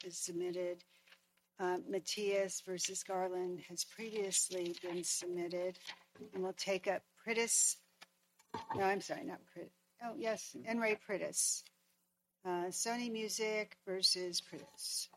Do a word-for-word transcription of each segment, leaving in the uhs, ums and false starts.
is submitted. Uh, Matias versus Garland has previously been submitted. And we'll take up Pritis. No, I'm sorry, not Pritis. Oh, yes, N. Ray Pritis. Uh, Sony Music versus Pritis.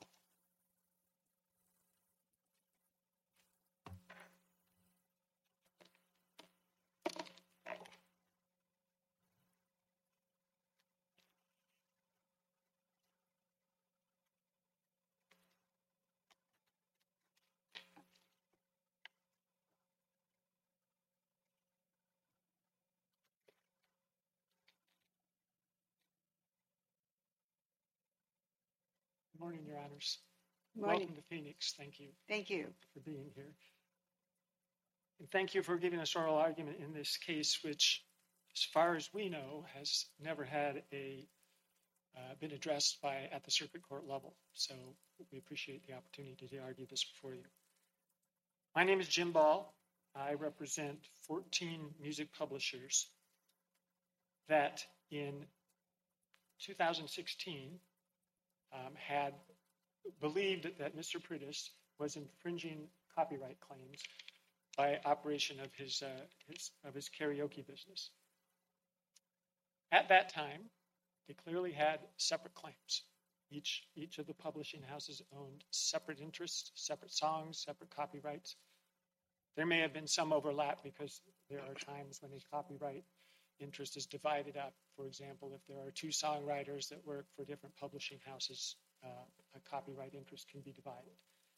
Good morning, Your Honors. Morning. Welcome to Phoenix. Thank you. Thank you for being here. And thank you for giving us oral argument in this case, which, as far as we know, has never had a uh, been addressed by at the circuit court level. So we appreciate the opportunity to argue this before you. My name is Jim Ball. I represent fourteen music publishers that in two thousand sixteen um, had believed that Mister Pritis was infringing copyright claims by operation of his, uh, his of his karaoke business. At that time, they clearly had separate claims. Each each of the publishing houses owned separate interests, separate songs, separate copyrights. There may have been some overlap because there are times when a copyright interest is divided up. For example, if there are two songwriters that work for different publishing houses, uh, a copyright interest can be divided.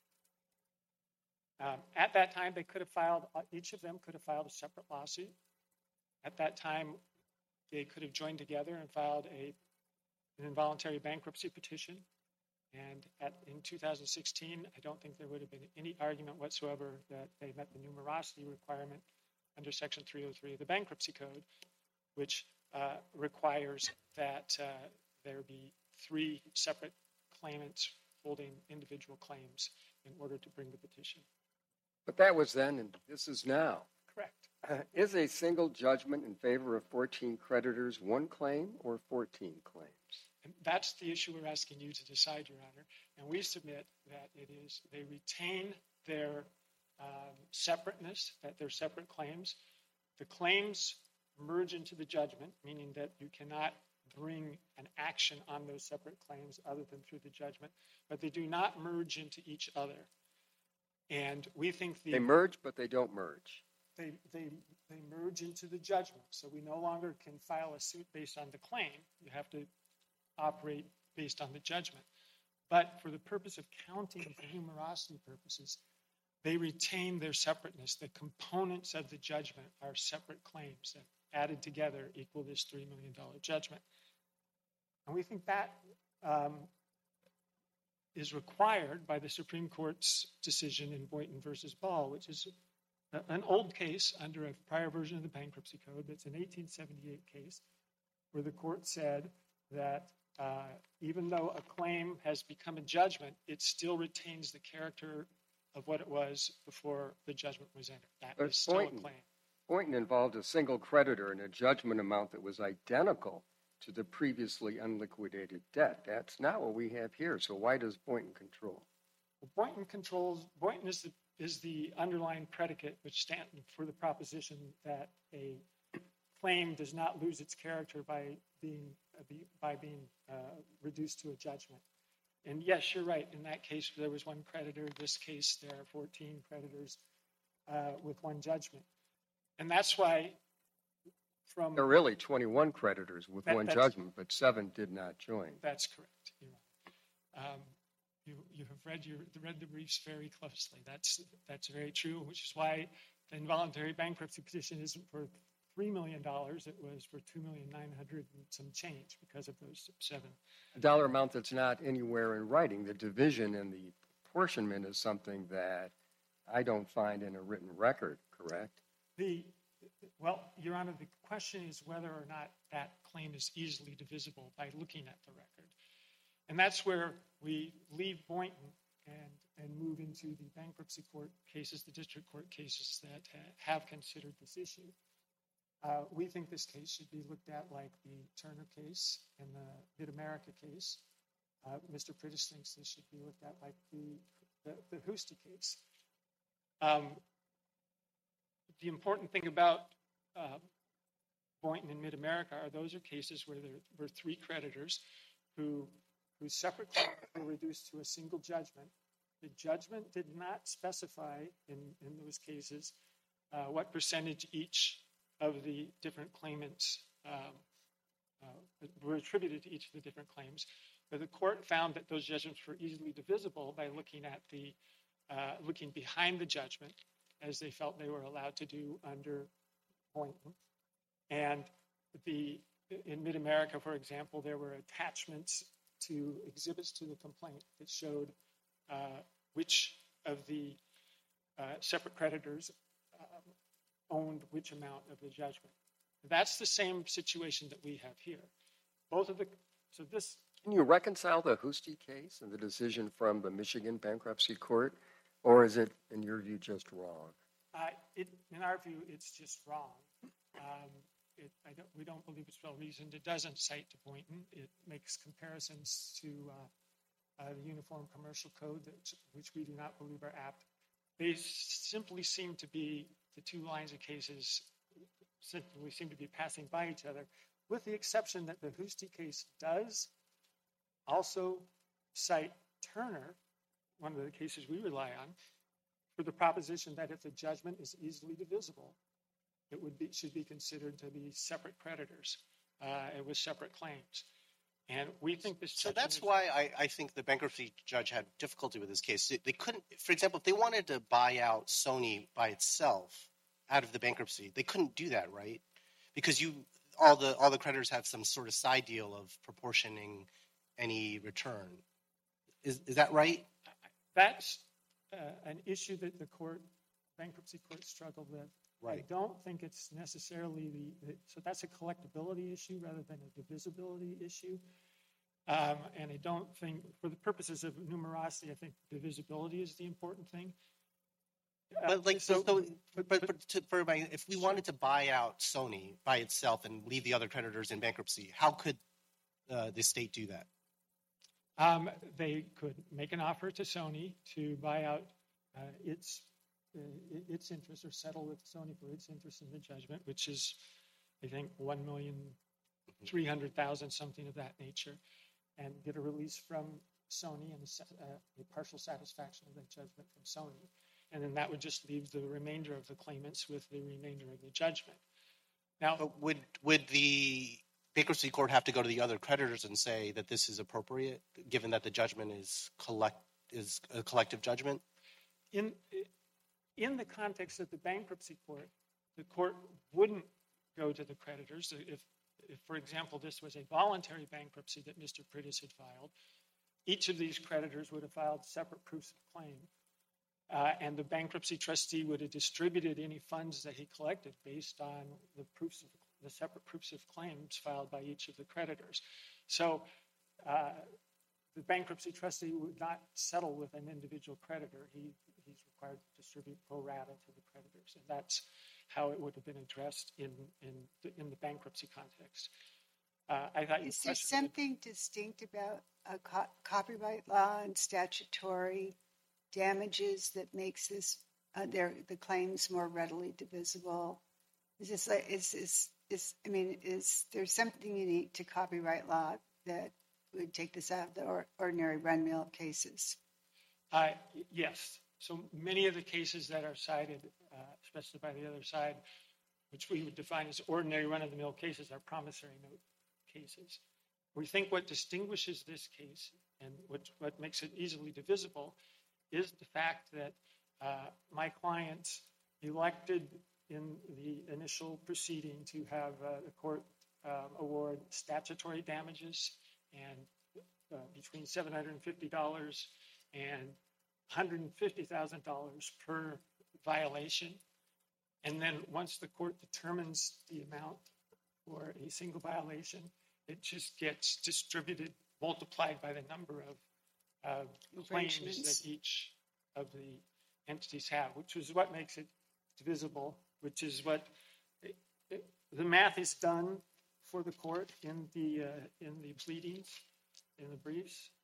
Um, at that time, they could have filed, each of them could have filed a separate lawsuit. At that time, they could have joined together and filed a, an involuntary bankruptcy petition. And at, in two thousand sixteen, I don't think there would have been any argument whatsoever that they met the numerosity requirement under Section three oh three of the Bankruptcy Code, which uh, requires that uh, there be three separate claimants holding individual claims in order to bring the petition. But that was then, and this is now. Correct. Uh, is a single judgment in favor of fourteen creditors one claim or fourteen claims? And that's the issue we're asking you to decide, Your Honor. And we submit that it is, they retain their um, separateness, that they're separate claims. The claims merge into the judgment, meaning that you cannot bring an action on those separate claims other than through the judgment, but they do not merge into each other. And we think the... They merge, but they don't merge. They, they, they merge into the judgment. So we no longer can file a suit based on the claim. You have to operate based on the judgment. But for the purpose of counting for numerosity purposes, they retain their separateness. The components of the judgment are separate claims that added together equal this three million dollars judgment. And we think that um, is required by the Supreme Court's decision in Boynton versus Ball, which is a, an old case under a prior version of the Bankruptcy Code. That's an eighteen seventy-eight case where the court said that uh, even though a claim has become a judgment, it still retains the character of what it was before the judgment was entered. That But is still Boynton, a claim. Boynton involved a single creditor and a judgment amount that was identical to the previously unliquidated debt. That's not what we have here. So why does Boynton control? Well, Boynton controls, Boynton is the, is the underlying predicate which stands for the proposition that a claim does not lose its character by being, uh, be, by being uh, reduced to a judgment. And yes, you're right. In that case, there was one creditor. In this case, there are fourteen creditors uh, with one judgment. And that's why from... There are really twenty-one creditors with that, one judgment, but seven did not join. That's correct. You're right. Um, you, you have read, your, read the briefs very closely. That's, that's very true, which is why the involuntary bankruptcy petition isn't for three million dollars. It was for two million nine hundred dollars and some change because of those seven. A dollar amount that's not anywhere in writing. The division and the apportionment is something that I don't find in a written record, correct? The, well, Your Honor, the question is whether or not that claim is easily divisible by looking at the record. And that's where we leave Boynton and, and move into the bankruptcy court cases, the district court cases that uh, have considered this issue. Uh, we think this case should be looked at like the Turner case and the Mid-America case, uh, Mister Prittis thinks this should be looked at like the, the, the Husty case. Um, the important thing about uh, Boynton and Mid-America are those are cases where there were three creditors who whose separate claims were reduced to a single judgment. The judgment did not specify in, in those cases uh, what percentage each of the different claimants um, uh, were attributed to each of the different claims. But the court found that those judgments were easily divisible by looking at the uh, looking behind the judgment, as they felt they were allowed to do under Boynton. And the in Mid-America, for example, there were attachments to exhibits to the complaint that showed uh, which of the uh, separate creditors um, owned which amount of the judgment. That's the same situation that we have here. Both of the so this. Can you reconcile the Husty case and the decision from the Michigan Bankruptcy Court, or is it, in your view, just wrong? Uh, it, in our view, it's just wrong. Um, it, I don't, we don't believe it's well reasoned. It doesn't cite to Boynton. It makes comparisons to uh, uh, the Uniform Commercial Code, that, which we do not believe are apt. They simply seem to be, the two lines of cases simply seem to be passing by each other, with the exception that the Husty case does also cite Turner, one of the cases we rely on, for the proposition that if the judgment is easily divisible, it would be should be considered to be separate creditors uh, and with separate claims. And we think this. So that's is, why I, I think the bankruptcy judge had difficulty with this case. They, they couldn't, for example, if they wanted to buy out Sony by itself out of the bankruptcy, they couldn't do that, right? Because you all the all the creditors have some sort of side deal of proportioning any return. Is is that right? That's uh, an issue that the court, bankruptcy court, struggled with. Right. I don't think it's necessarily the, the so that's a collectability issue rather than a divisibility issue. Um, and I don't think, for the purposes of numerosity, I think divisibility is the important thing. Uh, but like, so, so but, but, but but to, for my, if we wanted to buy out Sony by itself and leave the other creditors in bankruptcy, how could uh, the state do that? Um, they could make an offer to Sony to buy out uh, its uh, its interest, or settle with Sony for its interest in the judgment, which is, I think, one million three hundred thousand, something of that nature, and get a release from Sony and a, uh, a partial satisfaction of that judgment from Sony, and then that would just leave the remainder of the claimants with the remainder of the judgment. Now, but would would the bankruptcy court have to go to the other creditors and say that this is appropriate, given that the judgment is collect is a collective judgment? In in the context of the bankruptcy court, the court wouldn't go to the creditors. If, if for example, this was a voluntary bankruptcy that Mister Prittis had filed, each of these creditors would have filed separate proofs of claim, uh, and the bankruptcy trustee would have distributed any funds that he collected based on the proofs of the separate proofs of claims filed by each of the creditors. So uh, the bankruptcy trustee would not settle with an individual creditor. He, he's required to distribute pro rata to the creditors, and that's how it would have been addressed in, in, the, in the bankruptcy context. Uh, I thought Is there something that, distinct about a co- copyright law and statutory damages that makes this uh, their, the claims more readily divisible? Is this like, is this, is, I mean, is there something unique to copyright law that would take this out of the or, ordinary run-mill cases? Uh, yes. So many of the cases that are cited, uh, especially by the other side, which we would define as ordinary run-of-the-mill cases, are promissory note cases. We think what distinguishes this case and what, what makes it easily divisible is the fact that uh, my clients elected in the initial proceeding to have uh, the court uh, award statutory damages and uh, between seven hundred fifty dollars and one hundred fifty thousand dollars per violation. And then once the court determines the amount for a single violation, it just gets distributed, multiplied by the number of uh, claims that each of the entities have, which is what makes it divisible, which is what it, it, the math is done for the court in the uh, in the pleadings, in the briefs,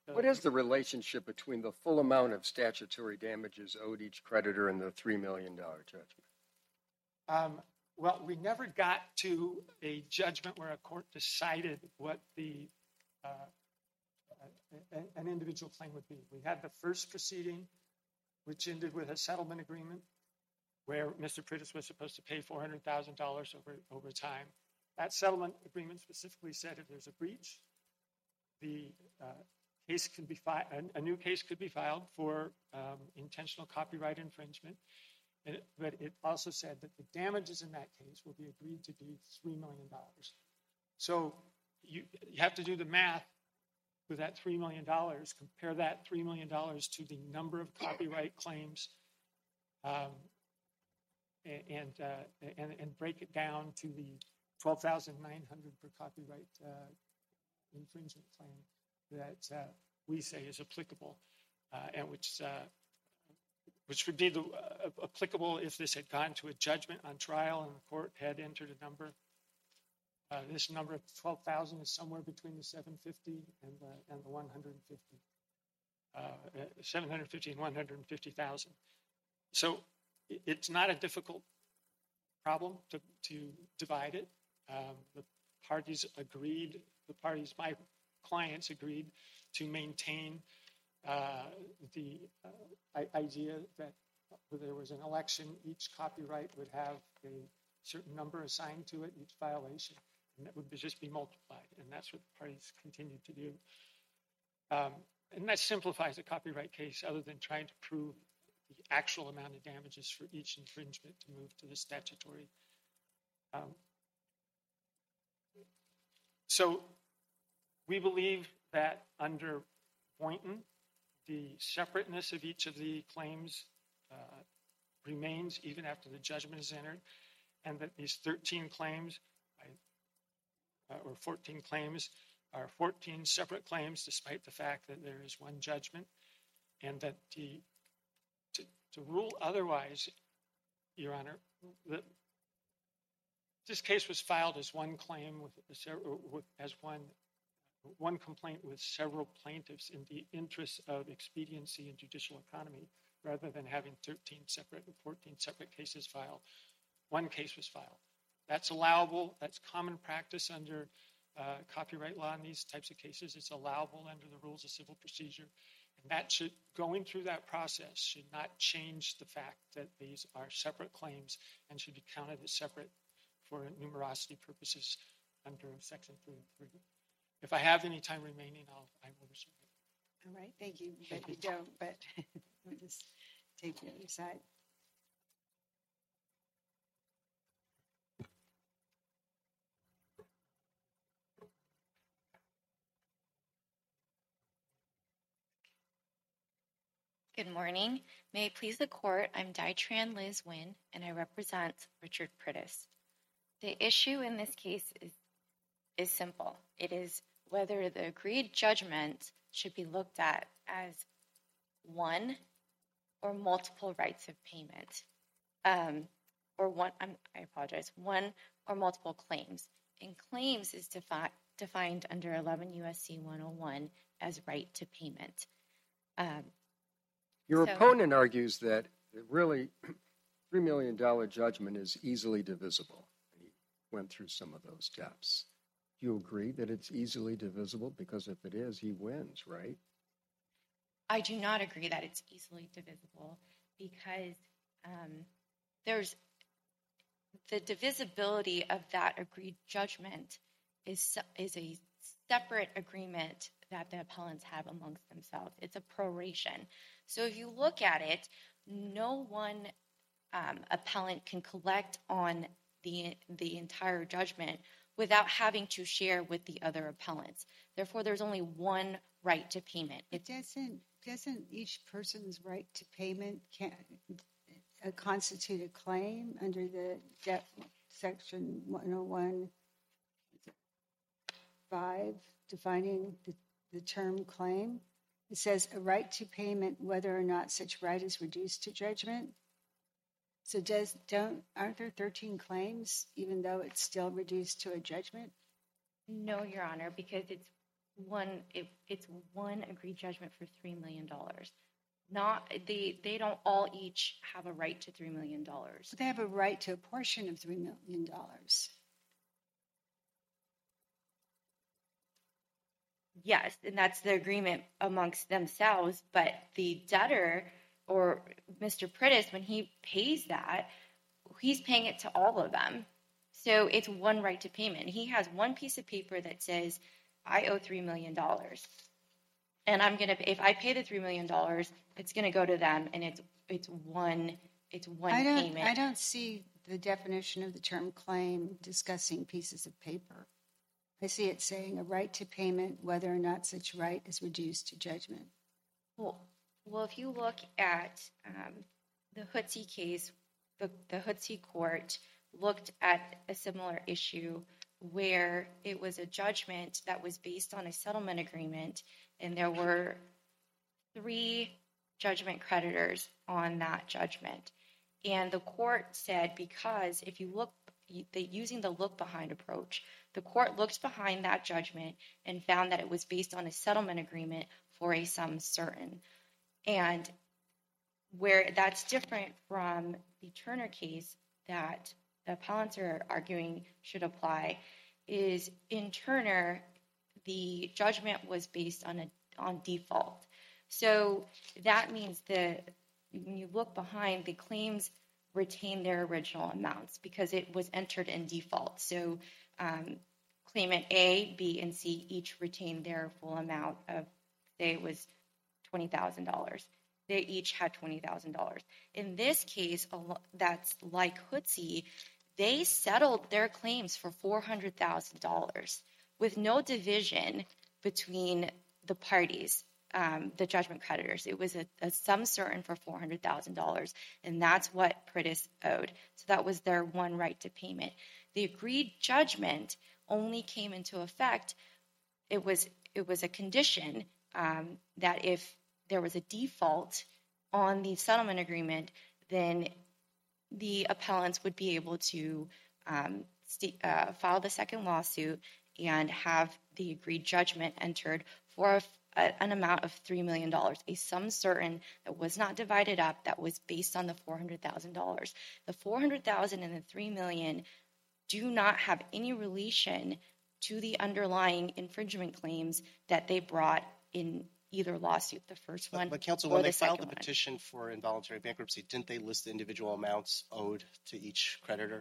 uh, What is the relationship between the full amount of statutory damages owed each creditor and the three million dollars judgment? Um, well, we never got to a judgment where a court decided what the uh, uh, an individual claim would be. We had the first proceeding, which ended with a settlement agreement where Mister Prittis was supposed to pay four hundred thousand dollars over, over time. That settlement agreement specifically said if there's a breach, the uh, case can be filed, a new case could be filed for um, intentional copyright infringement. And it, but it also said that the damages in that case will be agreed to be three million dollars. So you, you have to do the math with that three million dollars, compare that three million dollars to the number of copyright claims um, and, uh, and, and break it down to the twelve thousand nine hundred per copyright uh, infringement claim that uh, we say is applicable, uh, and which uh, which would be the, uh, applicable if this had gone to a judgment on trial and the court had entered a number. Uh, this number of twelve thousand is somewhere between the seven hundred fifty and the, and the one hundred fifty, uh, seven hundred fifty and one hundred fifty thousand. So it's not a difficult problem to, to divide it. Um, the parties agreed, the parties, my clients agreed to maintain uh, the uh, idea that when there was an election, each copyright would have a certain number assigned to it, each violation, and that would just be multiplied. And that's what the parties continued to do. Um, and that simplifies a copyright case other than trying to prove the actual amount of damages for each infringement to move to the statutory. Um, so we believe that under Boynton, the separateness of each of the claims uh, remains even after the judgment is entered, and that these thirteen claims uh, or fourteen claims are fourteen separate claims, despite the fact that there is one judgment, and that the to, to rule otherwise, Your Honor, the, this case was filed as one claim with, with as one one complaint with several plaintiffs in the interest of expediency and judicial economy, rather than having thirteen separate or fourteen separate cases filed. One case was filed. That's allowable. That's common practice under uh, copyright law in these types of cases. It's allowable under the rules of civil procedure. And that should, going through that process should not change the fact that these are separate claims and should be counted as separate for numerosity purposes under Section three oh three. If I have any time remaining, I'll, I will reserve it. All right, thank you. But you don't, but we'll just take the other side. Good morning. May it please the court, I'm Dietran Liz Wynn, and I represent Richard Prittis. The issue in this case is, is simple. It is whether the agreed judgment should be looked at as one or multiple rights of payment, um, or one, I'm, I apologize, one or multiple claims. And claims is defi- defined under eleven U S C one oh one as right to payment. Um, Your So- opponent argues that it really three million dollars judgment is easily divisible. He went through some of those steps. Do you agree that it's easily divisible? Because if it is, he wins, right? I do not agree that it's easily divisible because um, there's the divisibility of that agreed judgment is is a separate agreement that the appellants have amongst themselves. It's a proration. So if you look at it, no one um, appellant can collect on the the entire judgment without having to share with the other appellants. Therefore, there's only one right to payment. It doesn't, doesn't each person's right to payment can, uh, constitute a claim under the de- section one oh one five, defining the, the term claim? It says a right to payment whether or not such right is reduced to judgment. So does don't aren't there thirteen claims even though it's still reduced to a judgment? No, Your Honor, because it's one, it, it's one agreed judgment for three million dollars. Not, they, they don't all each have a right to three million dollars. They have a right to a portion of three million dollars. Yes, and that's the agreement amongst themselves, but the debtor or Mister Prittis, when he pays that, he's paying it to all of them. So it's one right to payment. He has one piece of paper that says, I owe three million dollars. And I'm going to, if I pay the three million dollars, it's going to go to them, and it's it's one it's one I don't, payment. I don't see the definition of the term claim discussing pieces of paper. I see it saying a right to payment, whether or not such right is reduced to judgment. Well, well, if you look at um, the Hootsie case, the, the Hootsie court looked at a similar issue where it was a judgment that was based on a settlement agreement, and there were three judgment creditors on that judgment. And the court said, because if you look, the, using the look behind approach, the court looked behind that judgment and found that it was based on a settlement agreement for a sum certain. And where that's different from the Turner case that the appellants are arguing should apply is in Turner, the judgment was based on a on default. So that means that when you look behind, the claims retain their original amounts because it was entered in default. So um, claimant A, B, and C each retained their full amount of, say it was twenty thousand dollars. They each had twenty thousand dollars. In this case, that's like Hootsie, they settled their claims for four hundred thousand dollars with no division between the parties, um, the judgment creditors. It was a, a sum certain for four hundred thousand dollars, and that's what Prittis owed. So that was their one right to payment. The agreed judgment only came into effect. It was it was a condition um, that if there was a default on the settlement agreement, then the appellants would be able to um, st- uh, file the second lawsuit and have the agreed judgment entered for a, a, an amount of three million dollars, a sum certain that was not divided up, that was based on the four hundred thousand dollars. The four hundred thousand dollars and the three million dollars do not have any relation to the underlying infringement claims that they brought in either lawsuit, the first one. But, but counsel, or when the they filed the second one. petition for involuntary bankruptcy, didn't they list the individual amounts owed to each creditor?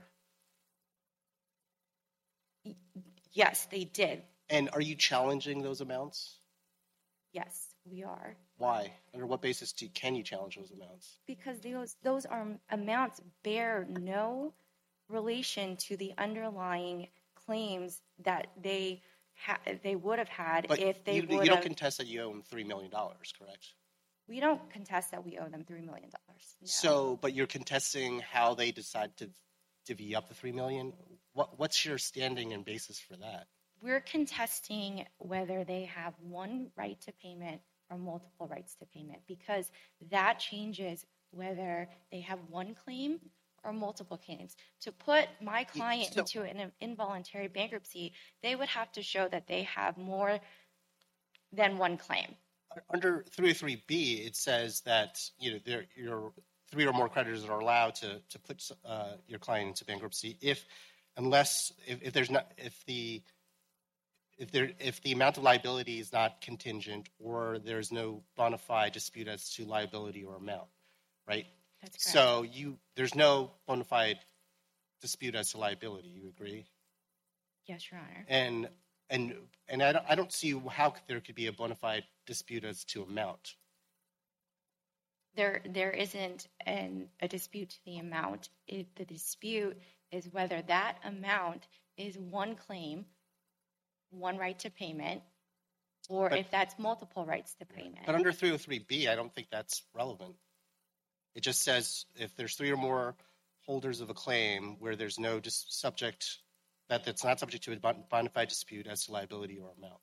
Yes, they did. And are you challenging those amounts? Yes, we are. Why? Under what basis do, can you challenge those amounts? Because those those are amounts bear no relation to the underlying claims that they ha- they would have had But if they you, would you don't have. contest that you owe them three million dollars, correct? We don't contest that we owe them three million dollars. No. So, but you're contesting how they decide to divvy up the three million dollars? What, what's your standing and basis for that? We're contesting whether they have one right to payment or multiple rights to payment, because that changes whether they have one claim or multiple claims. To put my client So- into an involuntary bankruptcy, they would have to show that they have more than one claim. Under three oh three B, it says that you know there your three or more creditors are allowed to to put uh, your client into bankruptcy if, unless if, if there's not if the if there if the amount of liability is not contingent or there's no bona fide dispute as to liability or amount, right? That's correct. So you there's no bona fide dispute as to liability. You agree? Yes, Your Honor. And and and I don't I don't see how there could be a bona fide dispute as to amount. There, there isn't an, a dispute to the amount. It, the dispute is whether that amount is one claim, one right to payment, or But- if that's multiple rights to payment. But under three oh three B, I don't think that's relevant. It just says if there's three or more holders of a claim where there's no just subject that that's not subject to a bon- bona fide dispute as to liability or amount.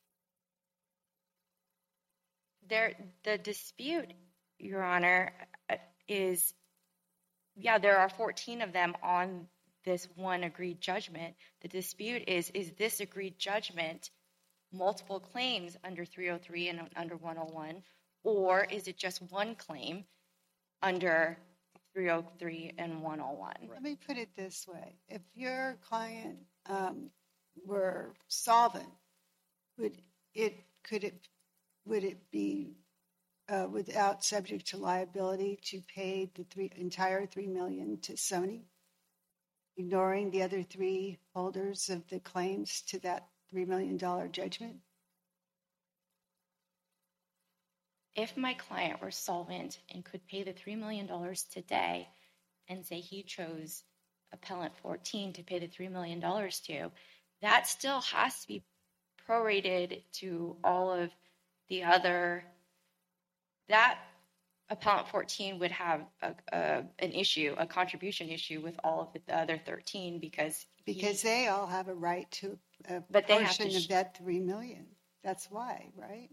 There, the dispute, Your Honor, uh, is, yeah, there are fourteen of them on this one agreed judgment. The dispute is, is this agreed judgment multiple claims under three oh three and under one oh one, or is it just one claim under three oh three and one oh one? Let me put it this way. If your client um, were solvent, would it could it would it be uh, without subject to liability to pay the three entire three million to Sony, ignoring the other three holders of the claims to that three million dollar judgment? If my client were solvent and could pay the three million dollars today, and say he chose appellant fourteen to pay the three million dollars to, that still has to be prorated to all of the other, that appellant fourteen would have a, a, an issue, a contribution issue with all of the other thirteen because Because he, they all have a right to a But they have portion to sh- of that three million. That's why, right?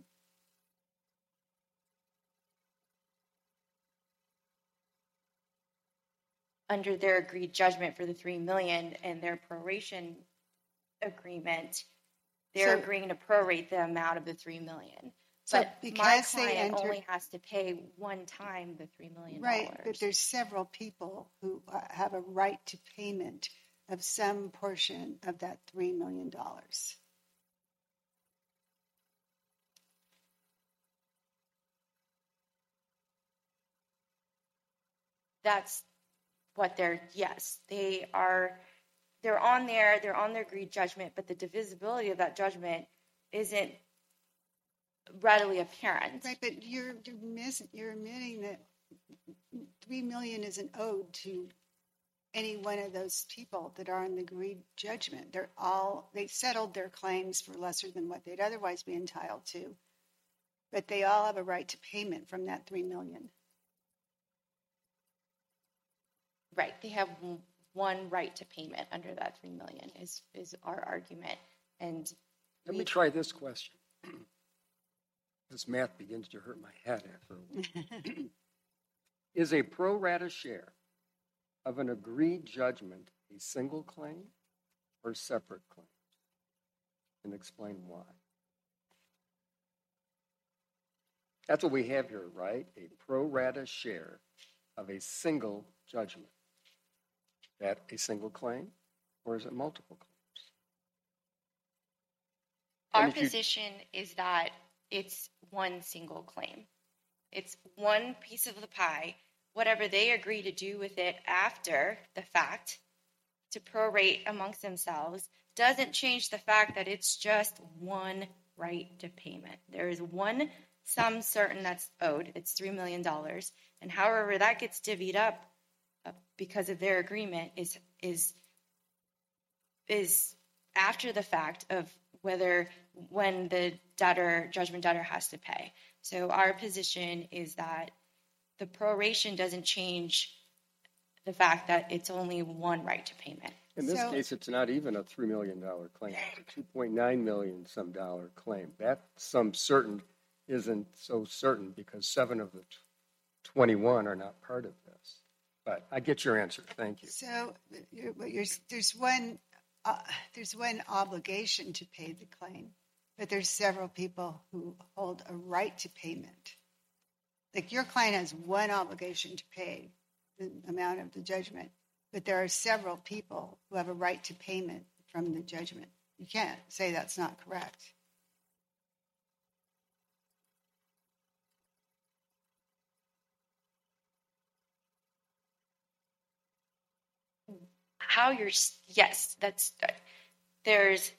under their agreed judgment for the three million and their proration agreement, they're So- agreeing to prorate the amount of the three million. So But my because they client enter- only has to pay one time the three million dollars. Right, but there's several people who uh, have a right to payment of some portion of that three million dollars. That's what they're, yes, they are, they're on there, they're on their agreed judgment, but the divisibility of that judgment isn't readily apparent. Right, but you're you're, miss, you're admitting that three million isn't owed to any one of those people that are in the agreed judgment. They're all they settled their claims for lesser than what they'd otherwise be entitled to, but they all have a right to payment from that three million. Right, they have w- one right to payment under that three million is is our argument. And Let we- me try this question. This math begins to hurt my head after a while. Is a pro rata share of an agreed judgment a single claim or separate claim? And explain why. That's what we have here, right? A pro rata share of a single judgment. Is that a single claim or is it multiple claims? our And if you- position is that it's one single claim. It's one piece of the pie. Whatever they agree to do with it after the fact to prorate amongst themselves doesn't change the fact that it's just one right to payment. There is one sum certain that's owed. It's three million dollars. And however that gets divvied up uh, because of their agreement is is is after the fact of whether when the debtor, judgment debtor has to pay. So our position is that the proration doesn't change the fact that it's only one right to payment. In this So- case, it's not even a three million dollars claim. It's a two point nine million dollars some dollar claim. That sum certain isn't so certain because seven of the twenty-one are not part of this. But I get your answer. Thank you. So you're, what you're, there's one uh, there's one obligation to pay the claim, but there's several people who hold a right to payment. Like your client has one obligation to pay the amount of the judgment, but there are several people who have a right to payment from the judgment. You can't say that's not correct. How you're, yes, that's, there's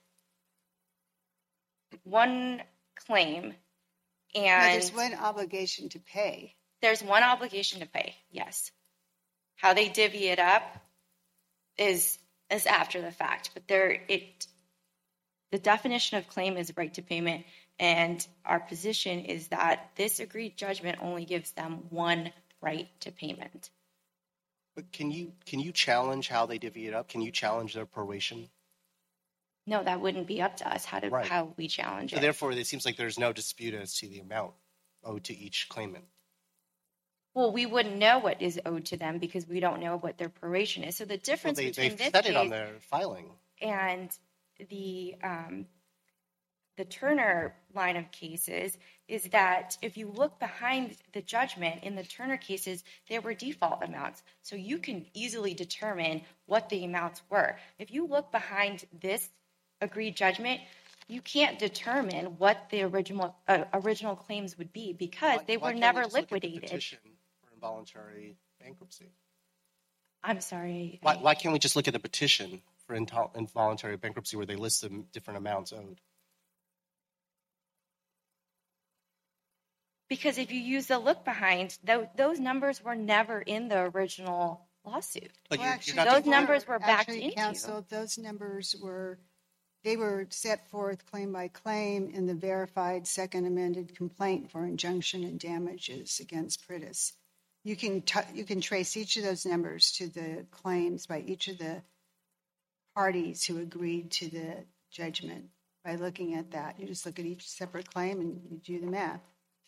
one claim No, and there's one obligation to pay. there's one obligation to pay, yes. How they divvy it up is is after the fact, but there it the definition of claim is right to payment, and our position is that this agreed judgment only gives them one right to payment. But can you can you challenge how they divvy it up? Can you challenge their proration? No, that wouldn't be up to us how to Right. how we challenge So it. therefore, it seems like there's no dispute as to the amount owed to each claimant. Well, we wouldn't know what is owed to them because we don't know what their proration is. So the Well, difference they between they this said it on case their filing. and the um, the Turner line of cases is that if you look behind the judgment in the Turner cases, there were default amounts. So you can easily determine what the amounts were. If you look behind this agreed judgment, you can't determine what the original uh, original claims would be because Why- they why were can't we never just look at the liquidated. petition for involuntary bankruptcy. I'm sorry. Why, I- why can't we just look at the petition for intol- involuntary bankruptcy where they list the different amounts owed? Because if you use the look behind, tho- those numbers were never in the original lawsuit. But Well, you're, actually, you're not those taking- numbers were backed actually, into. Counsel, those numbers were, they were set forth claim by claim in the verified second amended complaint for injunction and damages against Pritis. You can t- you can trace each of those numbers to the claims by each of the parties who agreed to the judgment by looking at that. You just look at each separate claim and you do the math.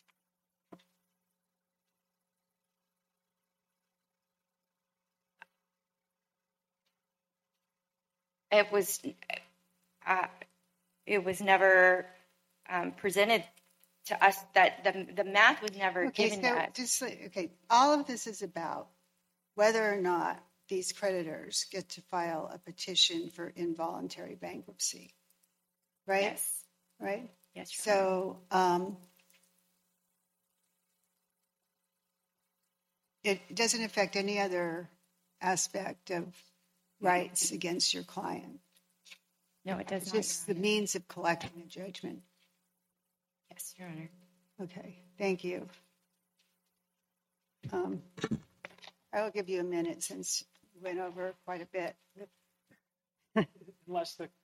It was, uh, it was never um, presented to us that the the math was never Okay, given so to us. just like- okay, all of this is about whether or not these creditors get to file a petition for involuntary bankruptcy, right? Yes, Right. yes. Your Honor. So um, it doesn't affect any other aspect of rights against your client. No, it does It's not. just Your the Honor. means of collecting a judgment. Yes, Your Honor. Okay, thank you. Um, I will give you a minute since we went over quite a bit. Unless the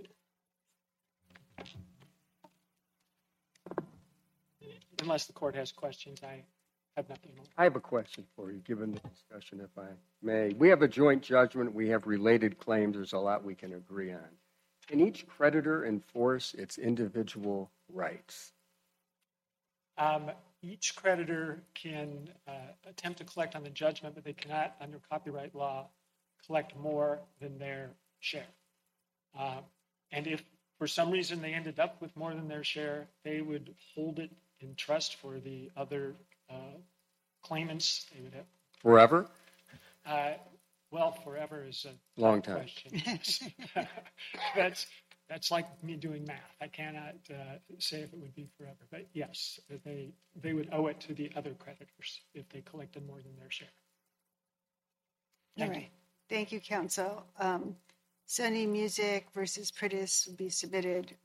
unless the court has questions, I have nothing more. I have a question for you, given the discussion, if I may. We have a joint judgment. We have related claims. There's a lot we can agree on. Can each creditor enforce its individual rights? Um, each creditor can uh, attempt to collect on the judgment, but they cannot, under copyright law, collect more than their share. Uh, and if for some reason they ended up with more than their share, they would hold it in trust for the other uh, claimants. They would have, Forever? uh, well, forever is a Long time. question. that's that's like me doing math. I cannot uh, say if it would be forever, but yes, they they would owe it to the other creditors if they collected more than their share. All Thank you. right. Thank you, counsel. Um, Sony Music versus Pritis will be submitted.